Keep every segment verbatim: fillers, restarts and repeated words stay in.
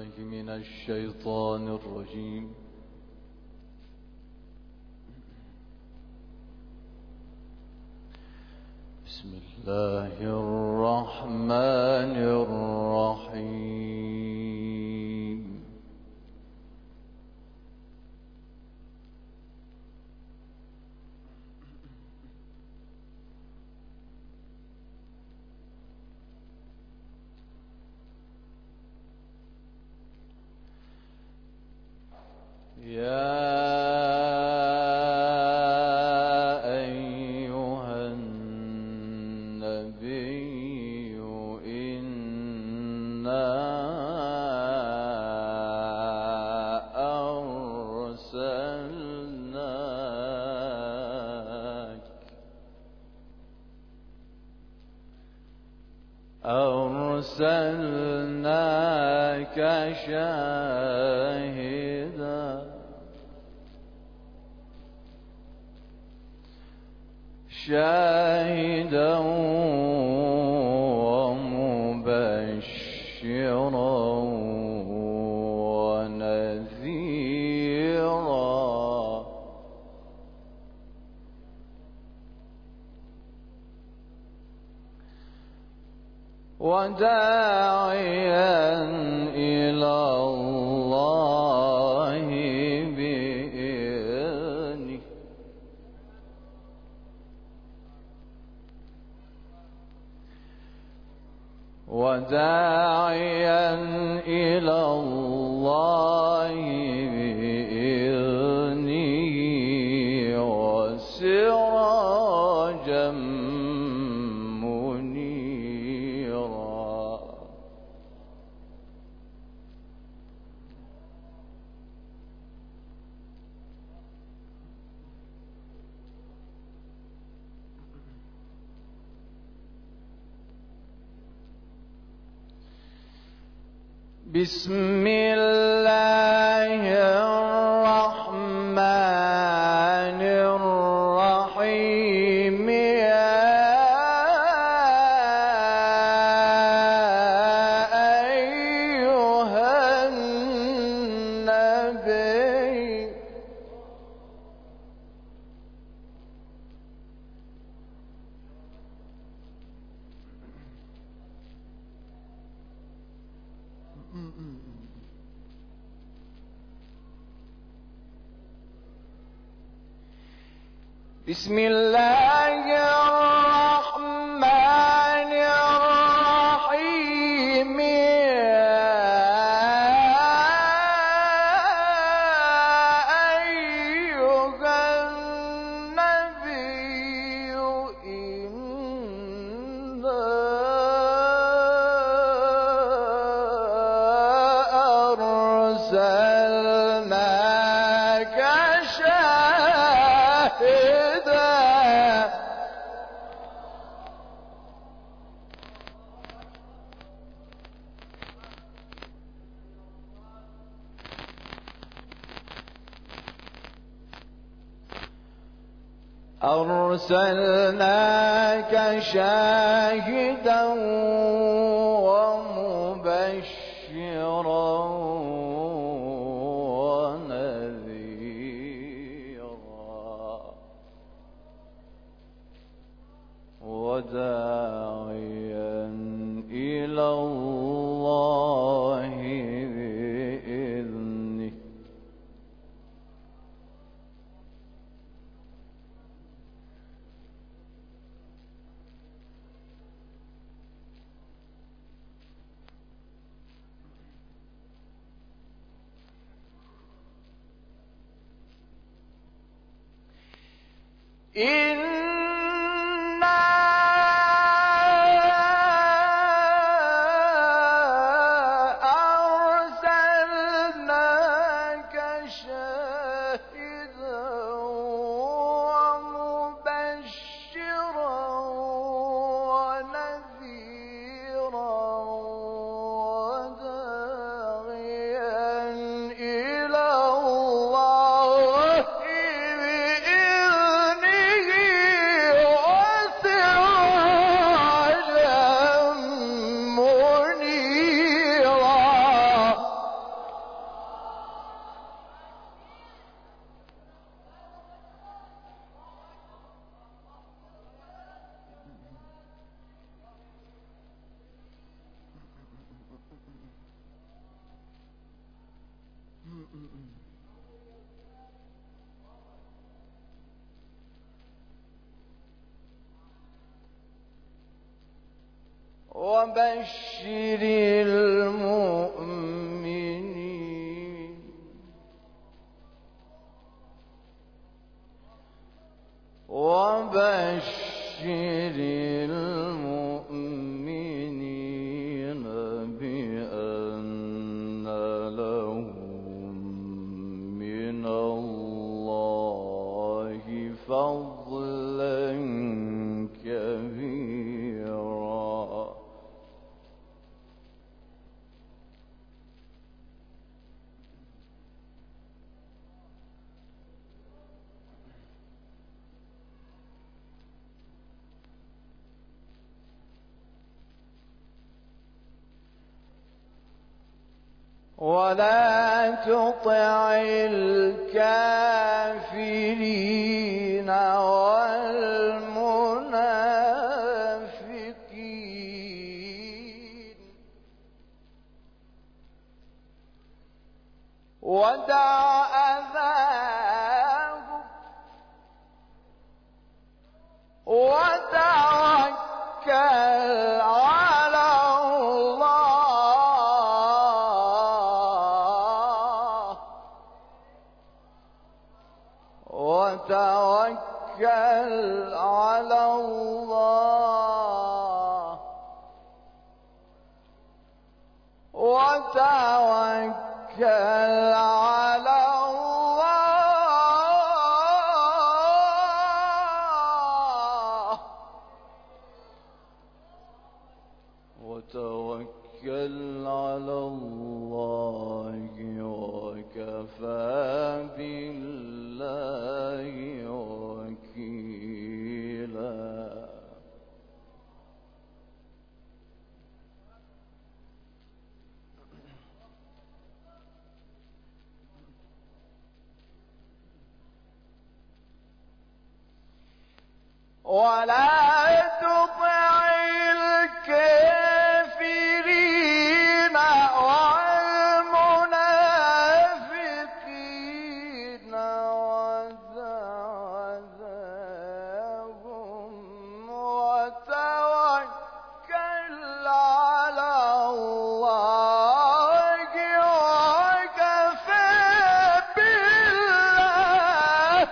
بالله من الشيطان الرجيم. بسم الله الرحمن الرحيم. يا أيها النبي إنا أرسلناك أرسلناك شاهدا شاهدا ومبشرا ونذيرا وداعيا إلى الله بإذنه وداعيا إلى الله بإذنه وسراجا منيرا. بسم الله الرحمن الرحيم. يا أيها النبي بسم الله الرحمن الرحيم. أيها النبي إنا أرسلناك شاهدا أرسلناك شاهدا ومبشرا ونذيرا وداعيا إلى الله بإذنه إنا أرسلناك شاهدا ومبشرا ونذيرا وداعيا إلى الله بإذنه وبشر المؤمنين وبشر المؤمنين بأن لهم من الله فضلا كبيرا. ولا تطع الكافرين والمنافقين ودع أذاهم وتوكل على الله وتوكل على الله وتوكل على الله وتوكل على الله وكفى بالله وكيلا. ولا تطع الكافرين والمنافقين وذرهم وتوكل على الله وكفى بالله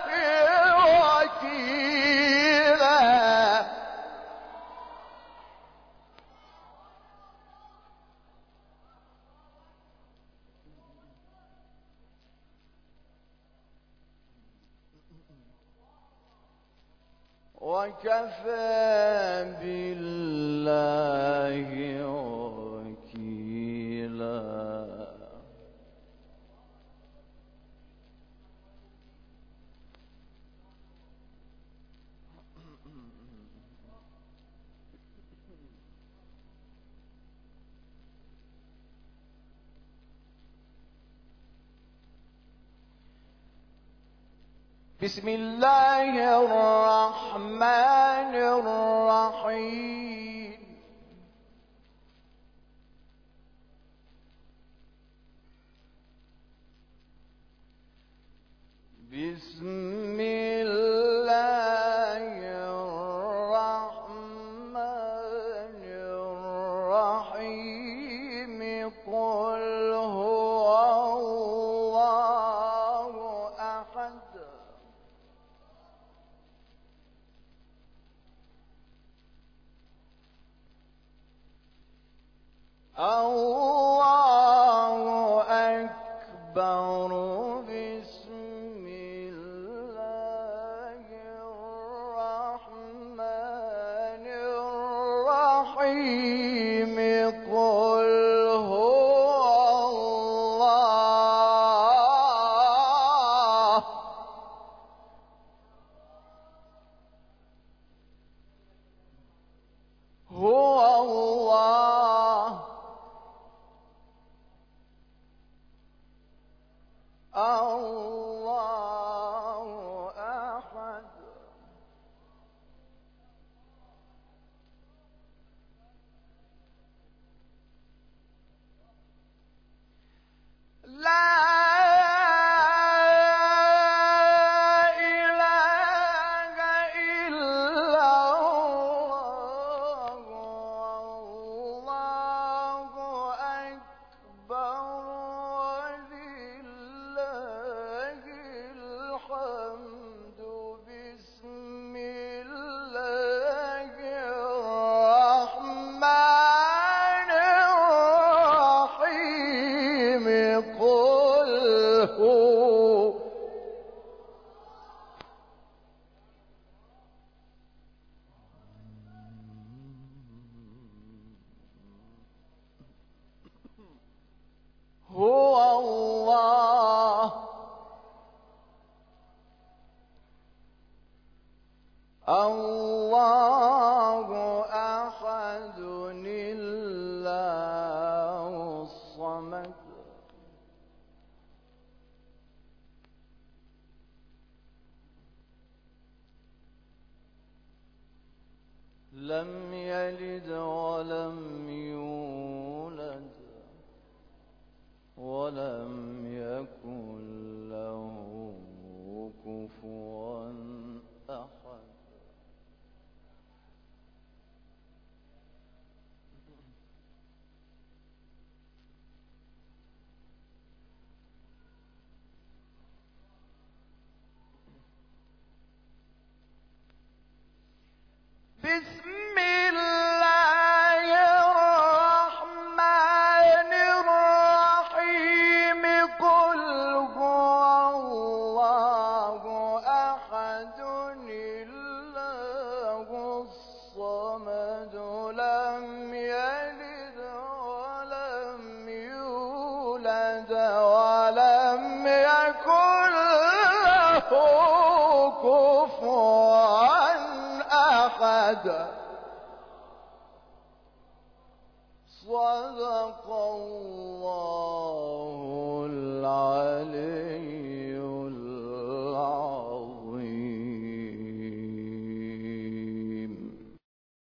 وكيلا. وكفى بالله وكيلا. بسم الله الرحمن الرحيم. بسم الله الرحمن الرحيم. قل هو الله أحد الله أكبر. بسم الله الرحمن الرحيم. قل هو الله هو الله الله أحد لا لم يلد ولم يولد ولم يكن له كفوا أحد. بسم الله الرحمن الرحيم. قل هو الله أحد الله الصمد لم يلد ولم يولد ولم يكن له كفوا أحد. صدق الله.